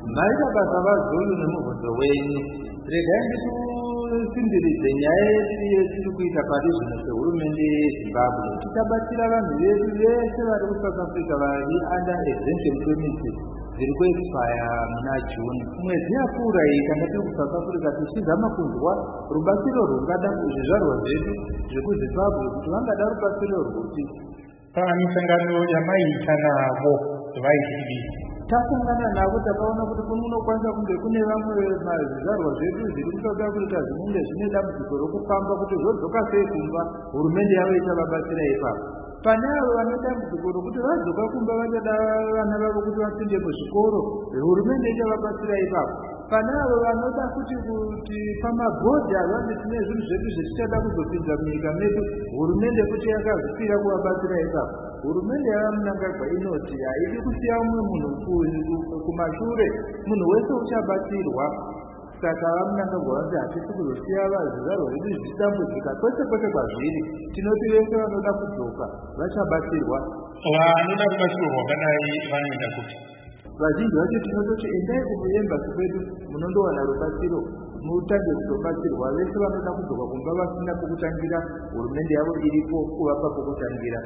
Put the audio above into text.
maita basa vazungu nemubvunzo wenyu regai ndikusimbirize nyaya yetiri kuita pari zvino sehurumende yezimbabwe tichabatsira vanhu vedu vese vari kuSouth Africa vari under exemption permit dziri kuexpire muna June. Mwedzi yapfuura iyi tanga tiri kuSouth Africa tichizama kunzwa rubatsiro rwungada zvizvarwa zvedu zvekuZimbabwe kuti vangada rubatsiro rwupi. Misangano yamaita navo vaitiri tasangana navo takaona kuti kunokwanisa kunge kune vamwe zvizvarwa zvedu zviri kuSouth Africa zvinenge zvine dambudziko rokufamba kuti zvodzoka sei kumba hurumende yavo ichavabatsira ipapo. Pane avo vane dambudziko rokuti vadzoka kumba vachada vana vavo kuti vapinde muzvikoro hurumende ichavabatsira ipapo. Pane avo vanoda kuti pamabhodhi avange tine zvinhu zvedu zvetichada kuzopinza munyika medu hurumende kuti yakazvipira kuvabatsira ipapo. Hurumende yavamunangagwa inoti haidi kusiya umwe munhu kumashure, munhu wese uchabatsirwa. Saka vamunangagwa vanzi hatisi kuzosiya zvizvarwa zvedu zvichidambudzika kwese kwese kwazviri, tinoti vese vanoda kudzoka vachabatsirwa. Vanoda kubatsirwa vakadai vanoenda kuti vazhinji vacho tinototi endai kumuembasi kwedu munondowana rubatsiro mutange kuzobatsirwa. Vese vanoda kudzoka kumba vasina pokutangira hurumende yavo iripo kuvapa pokutangira.